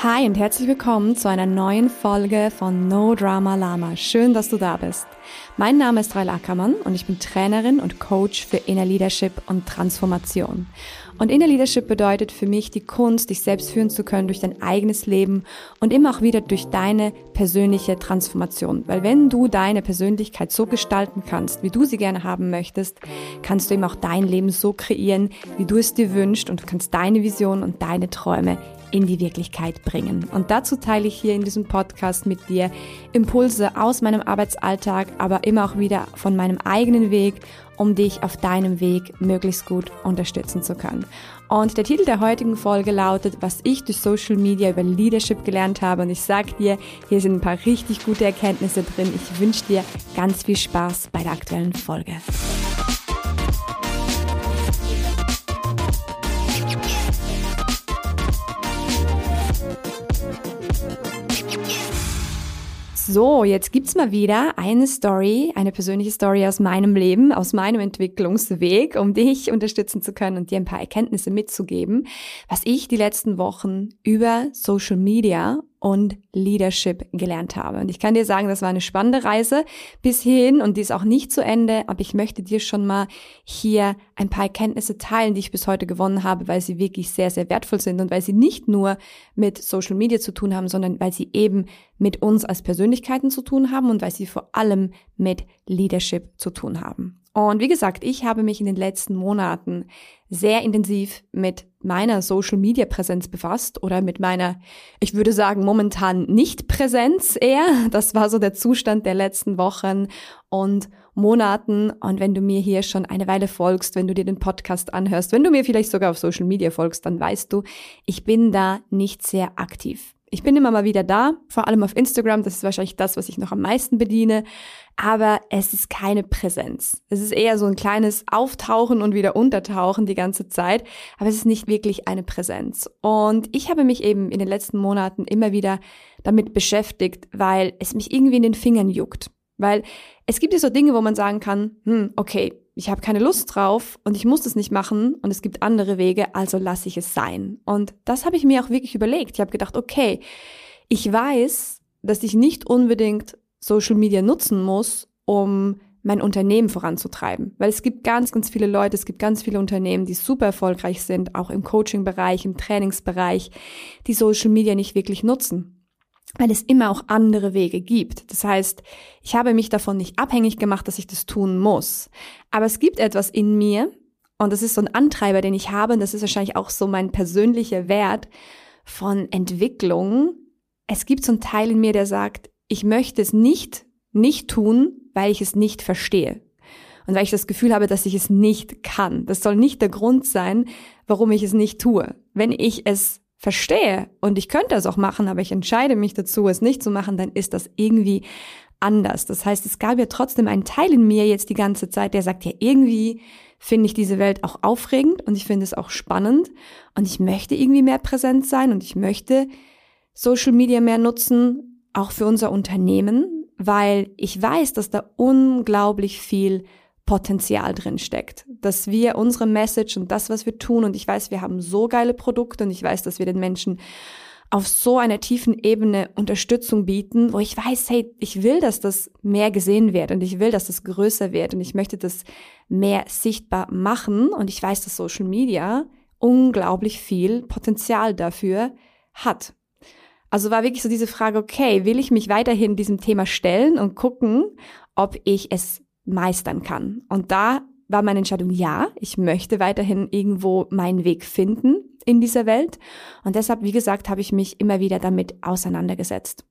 Hi und herzlich willkommen zu einer neuen Folge von No Drama Lama. Schön, dass du da bist. Mein Name ist Rael Ackermann und ich bin Trainerin und Coach für Inner Leadership und Transformation. Und Inner Leadership bedeutet für mich die Kunst, dich selbst führen zu können durch dein eigenes Leben und immer auch wieder durch deine persönliche Transformation. Weil wenn du deine Persönlichkeit so gestalten kannst, wie du sie gerne haben möchtest, kannst du eben auch dein Leben so kreieren, wie du es dir wünschst, und du kannst deine Vision und deine Träume in die Wirklichkeit bringen. Und dazu teile ich hier in diesem Podcast mit dir Impulse aus meinem Arbeitsalltag, aber immer auch wieder von meinem eigenen Weg, um dich auf deinem Weg möglichst gut unterstützen zu können. Und der Titel der heutigen Folge lautet, was ich durch Social Media über Leadership gelernt habe. Und ich sag dir, hier sind ein paar richtig gute Erkenntnisse drin. Ich wünsche dir ganz viel Spaß bei der aktuellen Folge. So, jetzt gibt's mal wieder eine Story, eine persönliche Story aus meinem Leben, aus meinem Entwicklungsweg, um dich unterstützen zu können und dir ein paar Erkenntnisse mitzugeben, was ich die letzten Wochen über Social Media und Leadership gelernt habe. Und ich kann dir sagen, das war eine spannende Reise bis hierhin und die ist auch nicht zu Ende, aber ich möchte dir schon mal hier ein paar Erkenntnisse teilen, die ich bis heute gewonnen habe, weil sie wirklich sehr, sehr wertvoll sind und weil sie nicht nur mit Social Media zu tun haben, sondern weil sie eben mit uns als Persönlichkeiten zu tun haben und weil sie vor allem mit Leadership zu tun haben. Und wie gesagt, ich habe mich in den letzten Monaten sehr intensiv mit meiner Social-Media-Präsenz befasst oder mit meiner, ich würde sagen, momentan Nicht-Präsenz eher. Das war so der Zustand der letzten Wochen und Monaten. Und wenn du mir hier schon eine Weile folgst, wenn du dir den Podcast anhörst, wenn du mir vielleicht sogar auf Social Media folgst, dann weißt du, ich bin da nicht sehr aktiv. Ich bin immer mal wieder da, vor allem auf Instagram, das ist wahrscheinlich das, was ich noch am meisten bediene, aber es ist keine Präsenz. Es ist eher so ein kleines Auftauchen und wieder Untertauchen die ganze Zeit, aber es ist nicht wirklich eine Präsenz. Und ich habe mich eben in den letzten Monaten immer wieder damit beschäftigt, weil es mich irgendwie in den Fingern juckt. Weil es gibt ja so Dinge, wo man sagen kann, okay, ich habe keine Lust drauf und ich muss das nicht machen und es gibt andere Wege, also lasse ich es sein. Und das habe ich mir auch wirklich überlegt. Ich habe gedacht, okay, ich weiß, dass ich nicht unbedingt Social Media nutzen muss, um mein Unternehmen voranzutreiben. Weil es gibt ganz, ganz viele Leute, es gibt ganz viele Unternehmen, die super erfolgreich sind, auch im Coaching-Bereich, im Trainingsbereich, die Social Media nicht wirklich nutzen. Weil es immer auch andere Wege gibt. Das heißt, ich habe mich davon nicht abhängig gemacht, dass ich das tun muss. Aber es gibt etwas in mir, und das ist so ein Antreiber, den ich habe, und das ist wahrscheinlich auch so mein persönlicher Wert von Entwicklung. Es gibt so einen Teil in mir, der sagt, ich möchte es nicht tun, weil ich es nicht verstehe. Und weil ich das Gefühl habe, dass ich es nicht kann. Das soll nicht der Grund sein, warum ich es nicht tue. Wenn ich es verstehe und ich könnte es auch machen, aber ich entscheide mich dazu, es nicht zu machen, dann ist das irgendwie anders. Das heißt, es gab ja trotzdem einen Teil in mir jetzt die ganze Zeit, der sagt, ja, irgendwie finde ich diese Welt auch aufregend und ich finde es auch spannend und ich möchte irgendwie mehr präsent sein und ich möchte Social Media mehr nutzen, auch für unser Unternehmen, weil ich weiß, dass da unglaublich viel Potenzial drin steckt, dass wir unsere Message und das, was wir tun, und ich weiß, wir haben so geile Produkte und ich weiß, dass wir den Menschen auf so einer tiefen Ebene Unterstützung bieten, wo ich weiß, hey, ich will, dass das mehr gesehen wird und ich will, dass das größer wird und ich möchte das mehr sichtbar machen und ich weiß, dass Social Media unglaublich viel Potenzial dafür hat. Also war wirklich so diese Frage, okay, will ich mich weiterhin diesem Thema stellen und gucken, ob ich es meistern kann. Und da war meine Entscheidung, ja, ich möchte weiterhin irgendwo meinen Weg finden in dieser Welt. Und deshalb, wie gesagt, habe ich mich immer wieder damit auseinandergesetzt.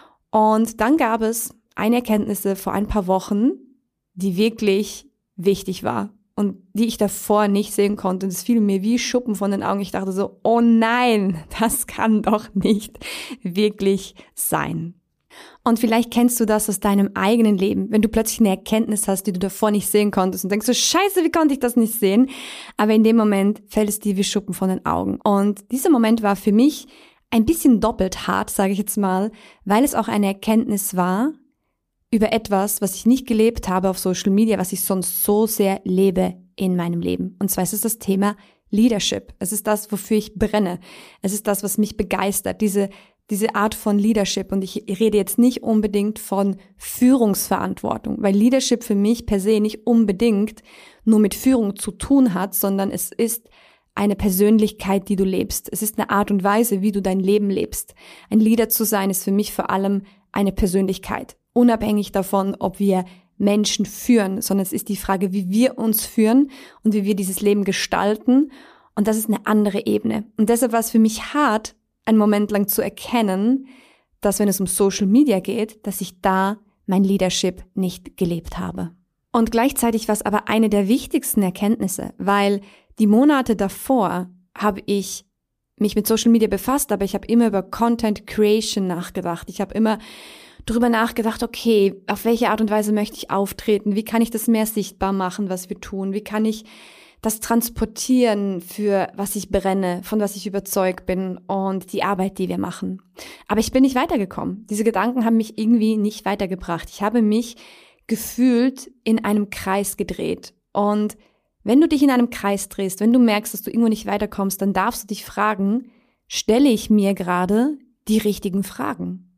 Und dann gab es eine Erkenntnis vor ein paar Wochen, die wirklich wichtig war und die ich davor nicht sehen konnte. Und es fiel mir wie Schuppen von den Augen. Ich dachte so, oh nein, das kann doch nicht wirklich sein. Und vielleicht kennst du das aus deinem eigenen Leben, wenn du plötzlich eine Erkenntnis hast, die du davor nicht sehen konntest und denkst so, scheiße, wie konnte ich das nicht sehen? Aber in dem Moment fällt es dir wie Schuppen von den Augen. Und dieser Moment war für mich ein bisschen doppelt hart, sage ich jetzt mal, weil es auch eine Erkenntnis war über etwas, was ich nicht gelebt habe auf Social Media, was ich sonst so sehr lebe in meinem Leben. Und zwar ist es das Thema Leadership. Es ist das, wofür ich brenne. Es ist das, was mich begeistert, diese Art von Leadership. Und ich rede jetzt nicht unbedingt von Führungsverantwortung, weil Leadership für mich per se nicht unbedingt nur mit Führung zu tun hat, sondern es ist eine Persönlichkeit, die du lebst. Es ist eine Art und Weise, wie du dein Leben lebst. Ein Leader zu sein ist für mich vor allem eine Persönlichkeit. Unabhängig davon, ob wir Menschen führen, sondern es ist die Frage, wie wir uns führen und wie wir dieses Leben gestalten. Und das ist eine andere Ebene. Und deshalb war es für mich hart, einen Moment lang zu erkennen, dass wenn es um Social Media geht, dass ich da mein Leadership nicht gelebt habe. Und gleichzeitig war es aber eine der wichtigsten Erkenntnisse, weil die Monate davor habe ich mich mit Social Media befasst, aber ich habe immer über Content Creation nachgedacht. Ich habe immer darüber nachgedacht, okay, auf welche Art und Weise möchte ich auftreten? Wie kann ich das mehr sichtbar machen, was wir tun? Wie kann ich das transportieren, für was ich brenne, von was ich überzeugt bin und die Arbeit, die wir machen? Aber ich bin nicht weitergekommen. Diese Gedanken haben mich irgendwie nicht weitergebracht. Ich habe mich gefühlt in einem Kreis gedreht. Und wenn du dich in einem Kreis drehst, wenn du merkst, dass du irgendwo nicht weiterkommst, dann darfst du dich fragen, stelle ich mir gerade die richtigen Fragen?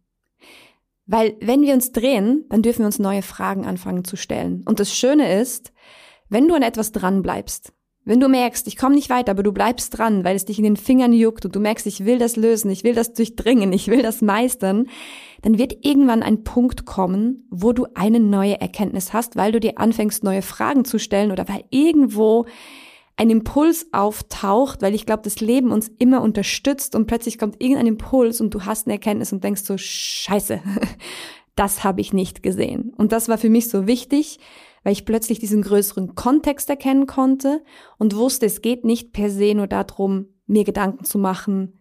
Weil wenn wir uns drehen, dann dürfen wir uns neue Fragen anfangen zu stellen. Und das Schöne ist, wenn du an etwas dran bleibst, wenn du merkst, ich komme nicht weiter, aber du bleibst dran, weil es dich in den Fingern juckt und du merkst, ich will das lösen, ich will das durchdringen, ich will das meistern, dann wird irgendwann ein Punkt kommen, wo du eine neue Erkenntnis hast, weil du dir anfängst, neue Fragen zu stellen oder weil irgendwo ein Impuls auftaucht, weil ich glaube, das Leben uns immer unterstützt und plötzlich kommt irgendein Impuls und du hast eine Erkenntnis und denkst so, Scheiße, das habe ich nicht gesehen. Und das war für mich so wichtig, weil ich plötzlich diesen größeren Kontext erkennen konnte und wusste, es geht nicht per se nur darum, mir Gedanken zu machen,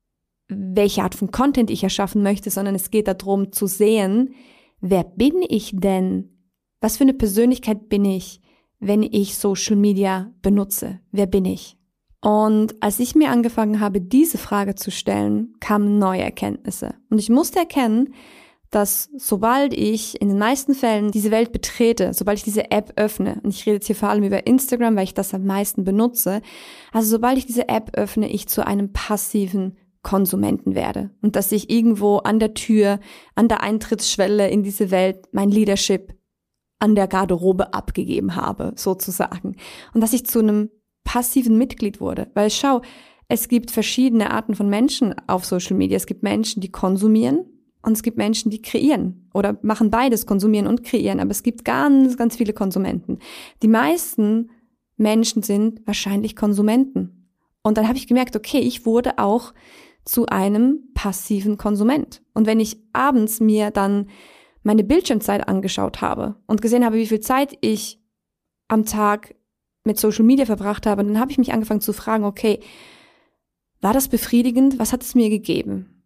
welche Art von Content ich erschaffen möchte, sondern es geht darum zu sehen, wer bin ich denn? Was für eine Persönlichkeit bin ich, wenn ich Social Media benutze? Wer bin ich? Und als ich mir angefangen habe, diese Frage zu stellen, kamen neue Erkenntnisse. Und ich musste erkennen, dass sobald ich in den meisten Fällen diese Welt betrete, sobald ich diese App öffne, und ich rede jetzt hier vor allem über Instagram, weil ich das am meisten benutze, also sobald ich diese App öffne, ich zu einem passiven Konsumenten werde und dass ich irgendwo an der Tür, an der Eintrittsschwelle in diese Welt mein Leadership an der Garderobe abgegeben habe, sozusagen. Und dass ich zu einem passiven Mitglied wurde. Weil schau, es gibt verschiedene Arten von Menschen auf Social Media. Es gibt Menschen, die konsumieren und es gibt Menschen, die kreieren oder machen beides, konsumieren und kreieren. Aber es gibt ganz, ganz viele Konsumenten. Die meisten Menschen sind wahrscheinlich Konsumenten. Und dann habe ich gemerkt, okay, ich wurde auch zu einem passiven Konsument. Und wenn ich abends mir dann meine Bildschirmzeit angeschaut habe und gesehen habe, wie viel Zeit ich am Tag mit Social Media verbracht habe, dann habe ich mich angefangen zu fragen, okay, war das befriedigend? Was hat es mir gegeben?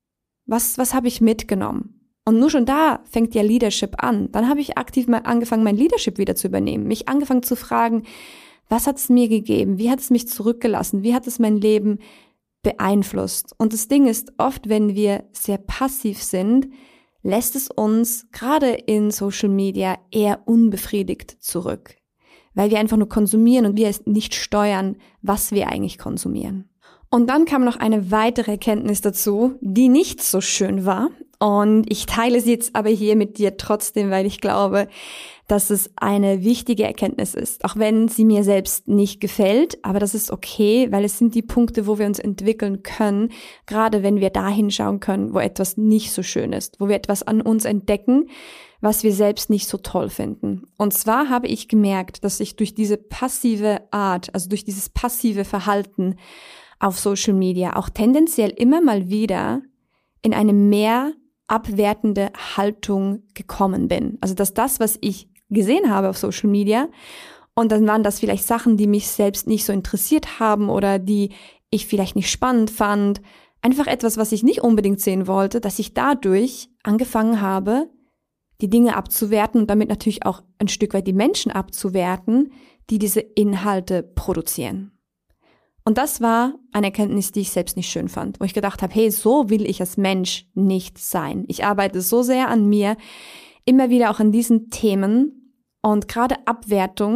Was habe ich mitgenommen? Und nur schon da fängt ja Leadership an. Dann habe ich aktiv mal angefangen, mein Leadership wieder zu übernehmen. Mich angefangen zu fragen, was hat es mir gegeben? Wie hat es mich zurückgelassen? Wie hat es mein Leben beeinflusst? Und das Ding ist, oft, wenn wir sehr passiv sind, lässt es uns gerade in Social Media eher unbefriedigt zurück, weil wir einfach nur konsumieren und wir es nicht steuern, was wir eigentlich konsumieren. Und dann kam noch eine weitere Erkenntnis dazu, die nicht so schön war. Und ich teile sie jetzt aber hier mit dir trotzdem, weil ich glaube, dass es eine wichtige Erkenntnis ist, auch wenn sie mir selbst nicht gefällt, aber das ist okay, weil es sind die Punkte, wo wir uns entwickeln können, gerade wenn wir da hinschauen können, wo etwas nicht so schön ist, wo wir etwas an uns entdecken, was wir selbst nicht so toll finden. Und zwar habe ich gemerkt, dass ich durch diese passive Art, also durch dieses passive Verhalten auf Social Media auch tendenziell immer mal wieder in eine mehr abwertende Haltung gekommen bin. Also dass das, was ich gesehen habe auf Social Media, und dann waren das vielleicht Sachen, die mich selbst nicht so interessiert haben oder die ich vielleicht nicht spannend fand, einfach etwas, was ich nicht unbedingt sehen wollte, dass ich dadurch angefangen habe, die Dinge abzuwerten und damit natürlich auch ein Stück weit die Menschen abzuwerten, die diese Inhalte produzieren. Und das war eine Erkenntnis, die ich selbst nicht schön fand, wo ich gedacht habe, hey, so will ich als Mensch nicht sein. Ich arbeite so sehr an mir, immer wieder auch an diesen Themen, und gerade Abwertung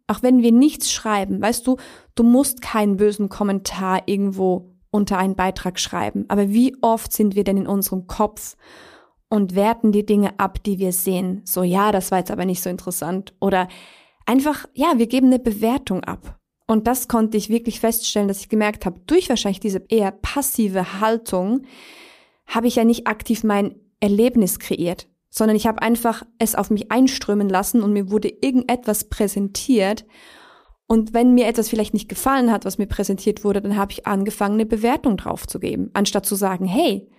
Auch wenn wir nichts schreiben, weißt du, du musst keinen bösen Kommentar irgendwo unter einen Beitrag schreiben. Aber wie oft sind wir denn in unserem Kopf und werten die Dinge ab, die wir sehen? So, ja, das war jetzt aber nicht so interessant. Oder einfach, ja, wir geben eine Bewertung ab. Und das konnte ich wirklich feststellen, dass ich gemerkt habe, durch wahrscheinlich diese eher passive Haltung habe ich ja nicht aktiv mein Erlebnis kreiert, sondern ich habe einfach es auf mich einströmen lassen und mir wurde irgendetwas präsentiert. Und wenn mir etwas vielleicht nicht gefallen hat, was mir präsentiert wurde, dann habe ich angefangen, eine Bewertung drauf zu geben, anstatt zu sagen, hey,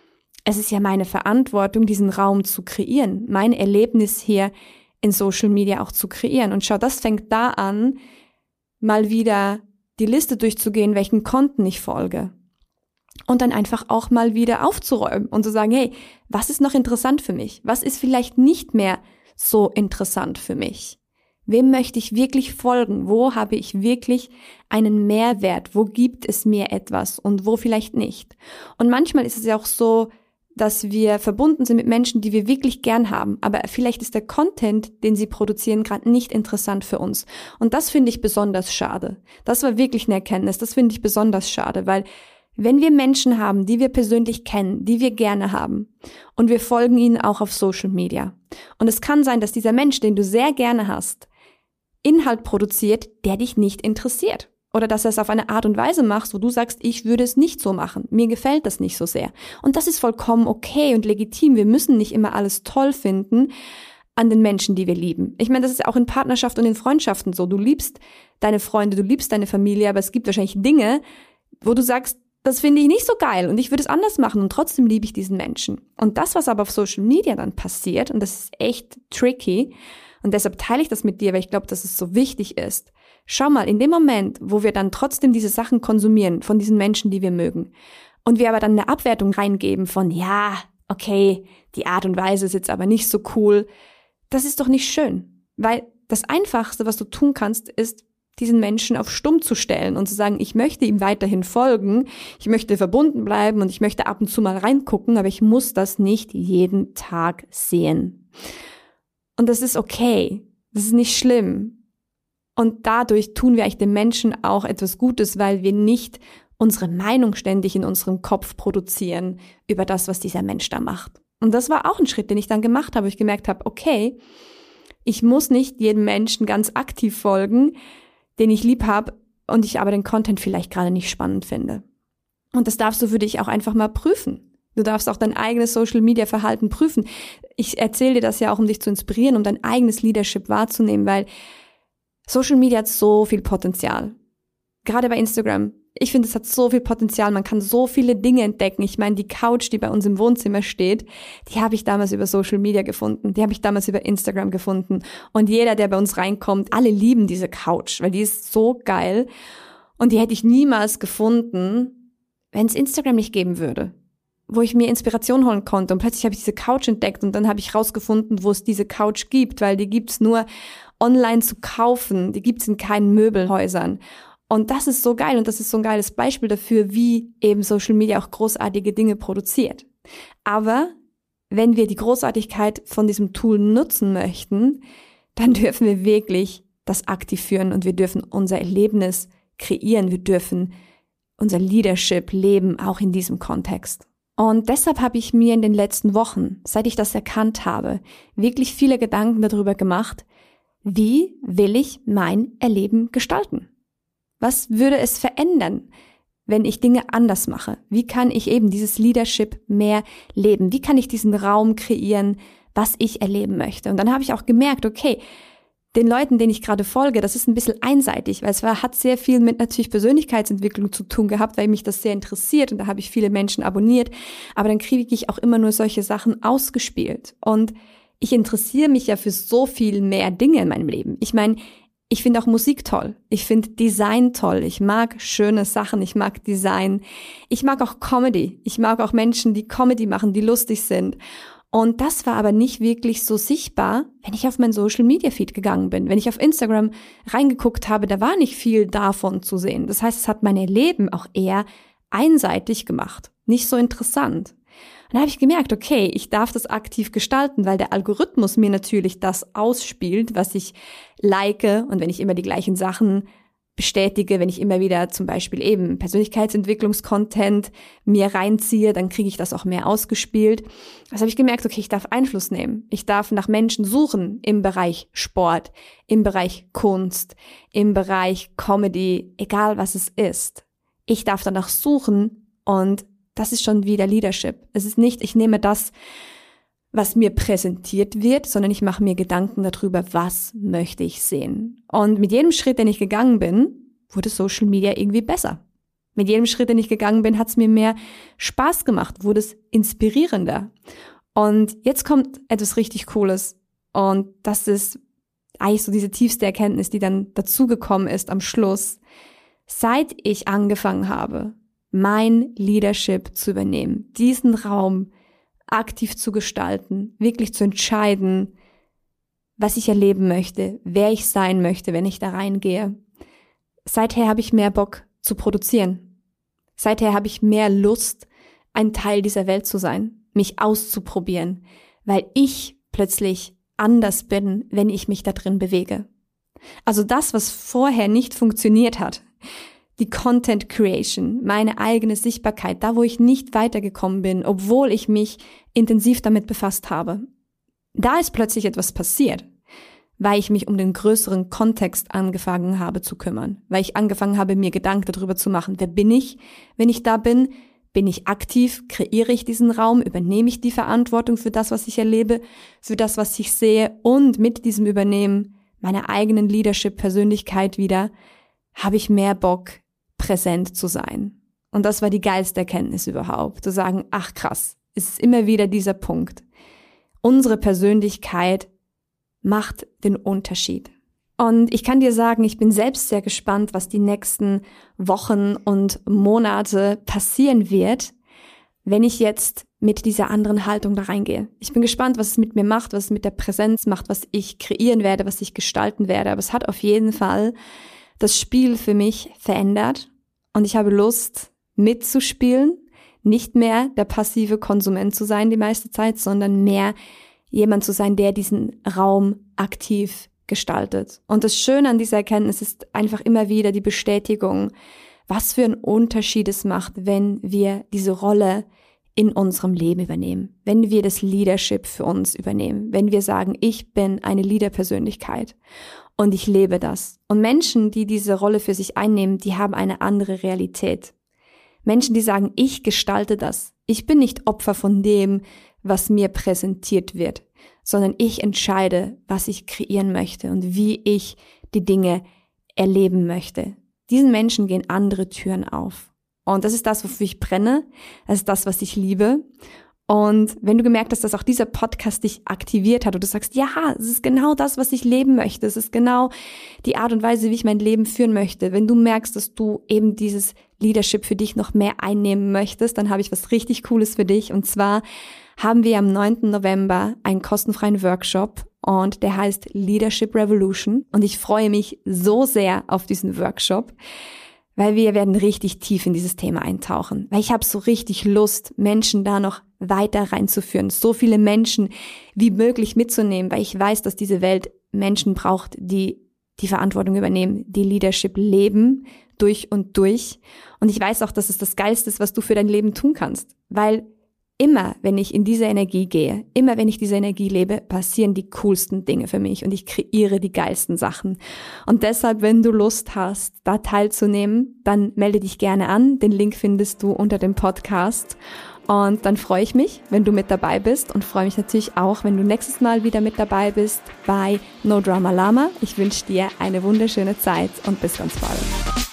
es ist ja meine Verantwortung, diesen Raum zu kreieren, mein Erlebnis hier in Social Media auch zu kreieren. Und schau, das fängt da an, mal wieder die Liste durchzugehen, welchen Konten ich folge. Und dann einfach auch mal wieder aufzuräumen und zu sagen, hey, was ist noch interessant für mich? Was ist vielleicht nicht mehr so interessant für mich? Wem möchte ich wirklich folgen? Wo habe ich wirklich einen Mehrwert? Wo gibt es mir etwas und wo vielleicht nicht? Und manchmal ist es ja auch so, dass wir verbunden sind mit Menschen, die wir wirklich gern haben, aber vielleicht ist der Content, den sie produzieren, gerade nicht interessant für uns. Und das finde ich besonders schade. Das war wirklich eine Erkenntnis, das finde ich besonders schade, weil wenn wir Menschen haben, die wir persönlich kennen, die wir gerne haben und wir folgen ihnen auch auf Social Media und es kann sein, dass dieser Mensch, den du sehr gerne hast, Inhalt produziert, der dich nicht interessiert. Oder dass er es auf eine Art und Weise macht, wo du sagst, ich würde es nicht so machen. Mir gefällt das nicht so sehr. Und das ist vollkommen okay und legitim. Wir müssen nicht immer alles toll finden an den Menschen, die wir lieben. Ich meine, das ist ja auch in Partnerschaft und in Freundschaften so. Du liebst deine Freunde, du liebst deine Familie, aber es gibt wahrscheinlich Dinge, wo du sagst, das finde ich nicht so geil und ich würde es anders machen und trotzdem liebe ich diesen Menschen. Und das, was aber auf Social Media dann passiert, und das ist echt tricky, und deshalb teile ich das mit dir, weil ich glaube, dass es so wichtig ist. Schau mal, in dem Moment, wo wir dann trotzdem diese Sachen konsumieren von diesen Menschen, die wir mögen, und wir aber dann eine Abwertung reingeben von, ja, okay, die Art und Weise ist jetzt aber nicht so cool, das ist doch nicht schön. Weil das Einfachste, was du tun kannst, ist, diesen Menschen auf stumm zu stellen und zu sagen, ich möchte ihm weiterhin folgen, ich möchte verbunden bleiben und ich möchte ab und zu mal reingucken, aber ich muss das nicht jeden Tag sehen. Und das ist okay, das ist nicht schlimm. Und dadurch tun wir eigentlich den Menschen auch etwas Gutes, weil wir nicht unsere Meinung ständig in unserem Kopf produzieren über das, was dieser Mensch da macht. Und das war auch ein Schritt, den ich dann gemacht habe, wo ich gemerkt habe, okay, ich muss nicht jedem Menschen ganz aktiv folgen, den ich lieb habe und ich aber den Content vielleicht gerade nicht spannend finde. Und das darfst du für dich auch einfach mal prüfen. Du darfst auch dein eigenes Social-Media-Verhalten prüfen. Ich erzähle dir das ja auch, um dich zu inspirieren, um dein eigenes Leadership wahrzunehmen, weil Social Media hat so viel Potenzial. Gerade bei Instagram. Ich finde, es hat so viel Potenzial. Man kann so viele Dinge entdecken. Ich meine, die Couch, die bei uns im Wohnzimmer steht, die habe ich damals über Social Media gefunden. Die habe ich damals über Instagram gefunden. Und jeder, der bei uns reinkommt, alle lieben diese Couch, weil die ist so geil. Und die hätte ich niemals gefunden, wenn es Instagram nicht geben würde, wo ich mir Inspiration holen konnte. Und plötzlich habe ich diese Couch entdeckt und dann habe ich rausgefunden, wo es diese Couch gibt, weil die gibt's nur online zu kaufen. Die gibt's in keinen Möbelhäusern. Und das ist so geil und das ist so ein geiles Beispiel dafür, wie eben Social Media auch großartige Dinge produziert. Aber wenn wir die Großartigkeit von diesem Tool nutzen möchten, dann dürfen wir wirklich das aktiv führen und wir dürfen unser Erlebnis kreieren. Wir dürfen unser Leadership leben, auch in diesem Kontext. Und deshalb habe ich mir in den letzten Wochen, seit ich das erkannt habe, wirklich viele Gedanken darüber gemacht, wie will ich mein Erleben gestalten? Was würde es verändern, wenn ich Dinge anders mache? Wie kann ich eben dieses Leadership mehr leben? Wie kann ich diesen Raum kreieren, was ich erleben möchte? Und dann habe ich auch gemerkt, okay, den Leuten, denen ich gerade folge, das ist ein bisschen einseitig, weil es hat sehr viel mit natürlich Persönlichkeitsentwicklung zu tun gehabt, weil mich das sehr interessiert und da habe ich viele Menschen abonniert. Aber dann kriege ich auch immer nur solche Sachen ausgespielt. Und ich interessiere mich ja für so viel mehr Dinge in meinem Leben. Ich meine, ich finde auch Musik toll. Ich finde Design toll. Ich mag schöne Sachen. Ich mag Design. Ich mag auch Comedy. Ich mag auch Menschen, die Comedy machen, die lustig sind. Und das war aber nicht wirklich so sichtbar, wenn ich auf mein Social Media Feed gegangen bin. Wenn ich auf Instagram reingeguckt habe, da war nicht viel davon zu sehen. Das heißt, es hat mein Leben auch eher einseitig gemacht. Nicht so interessant. Und da habe ich gemerkt, okay, ich darf das aktiv gestalten, weil der Algorithmus mir natürlich das ausspielt, was ich like. Und wenn ich immer die gleichen Sachen bestätige, wenn ich immer wieder zum Beispiel eben Persönlichkeitsentwicklungscontent mir reinziehe, dann kriege ich das auch mehr ausgespielt. Also habe ich gemerkt, okay, ich darf Einfluss nehmen. Ich darf nach Menschen suchen im Bereich Sport, im Bereich Kunst, im Bereich Comedy, egal was es ist. Ich darf danach suchen und das ist schon wieder Leadership. Es ist nicht, ich nehme das, was mir präsentiert wird, sondern ich mache mir Gedanken darüber, was möchte ich sehen. Und mit jedem Schritt, den ich gegangen bin, wurde Social Media irgendwie besser. Mit jedem Schritt, den ich gegangen bin, hat es mir mehr Spaß gemacht, wurde es inspirierender. Und jetzt kommt etwas richtig Cooles. Und das ist eigentlich so diese tiefste Erkenntnis, die dann dazugekommen ist am Schluss. Seit ich angefangen habe, mein Leadership zu übernehmen, diesen Raum aktiv zu gestalten, wirklich zu entscheiden, was ich erleben möchte, wer ich sein möchte, wenn ich da reingehe. Seither habe ich mehr Bock zu produzieren. Seither habe ich mehr Lust, ein Teil dieser Welt zu sein, mich auszuprobieren, weil ich plötzlich anders bin, wenn ich mich da drin bewege. Also das, was vorher nicht funktioniert hat, die Content Creation, meine eigene Sichtbarkeit, da wo ich nicht weitergekommen bin, obwohl ich mich intensiv damit befasst habe. Da ist plötzlich etwas passiert, weil ich mich um den größeren Kontext angefangen habe zu kümmern, weil ich angefangen habe, mir Gedanken darüber zu machen, wer bin ich, wenn ich da bin? Bin ich aktiv? Kreiere ich diesen Raum? Übernehme ich die Verantwortung für das, was ich erlebe, für das, was ich sehe? Und mit diesem Übernehmen meiner eigenen Leadership-Persönlichkeit wieder, habe ich mehr Bock, präsent zu sein. Und das war die geilste Erkenntnis überhaupt, zu sagen, ach krass, es ist immer wieder dieser Punkt. Unsere Persönlichkeit macht den Unterschied. Und ich kann dir sagen, ich bin selbst sehr gespannt, was die nächsten Wochen und Monate passieren wird, wenn ich jetzt mit dieser anderen Haltung da reingehe. Ich bin gespannt, was es mit mir macht, was es mit der Präsenz macht, was ich kreieren werde, was ich gestalten werde. Aber es hat auf jeden Fall das Spiel für mich verändert und ich habe Lust mitzuspielen, nicht mehr der passive Konsument zu sein die meiste Zeit, sondern mehr jemand zu sein, der diesen Raum aktiv gestaltet. Und das Schöne an dieser Erkenntnis ist einfach immer wieder die Bestätigung, was für einen Unterschied es macht, wenn wir diese Rolle in unserem Leben übernehmen, wenn wir das Leadership für uns übernehmen, wenn wir sagen, ich bin eine Leaderpersönlichkeit und ich lebe das. Und Menschen, die diese Rolle für sich einnehmen, die haben eine andere Realität. Menschen, die sagen, ich gestalte das. Ich bin nicht Opfer von dem, was mir präsentiert wird, sondern ich entscheide, was ich kreieren möchte und wie ich die Dinge erleben möchte. Diesen Menschen gehen andere Türen auf. Und das ist das, wofür ich brenne. Das ist das, was ich liebe. Und wenn du gemerkt hast, dass auch dieser Podcast dich aktiviert hat und du sagst, ja, es ist genau das, was ich leben möchte. Es ist genau die Art und Weise, wie ich mein Leben führen möchte. Wenn du merkst, dass du eben dieses Leadership für dich noch mehr einnehmen möchtest, dann habe ich was richtig Cooles für dich. Und zwar haben wir am 9. November einen kostenfreien Workshop und der heißt Leadership Revolution. Und ich freue mich so sehr auf diesen Workshop, weil wir werden richtig tief in dieses Thema eintauchen. Weil ich habe so richtig Lust, Menschen da noch weiter reinzuführen, so viele Menschen wie möglich mitzunehmen, weil ich weiß, dass diese Welt Menschen braucht, die die Verantwortung übernehmen, die Leadership leben, durch und durch. Und ich weiß auch, dass es das Geilste ist, was du für dein Leben tun kannst, weil immer, wenn ich in diese Energie gehe, immer wenn ich diese Energie lebe, passieren die coolsten Dinge für mich und ich kreiere die geilsten Sachen. Und deshalb, wenn du Lust hast, da teilzunehmen, dann melde dich gerne an. Den Link findest du unter dem Podcast. Und dann freue ich mich, wenn du mit dabei bist und freue mich natürlich auch, wenn du nächstes Mal wieder mit dabei bist bei No Drama Lama. Ich wünsche dir eine wunderschöne Zeit und bis ganz bald.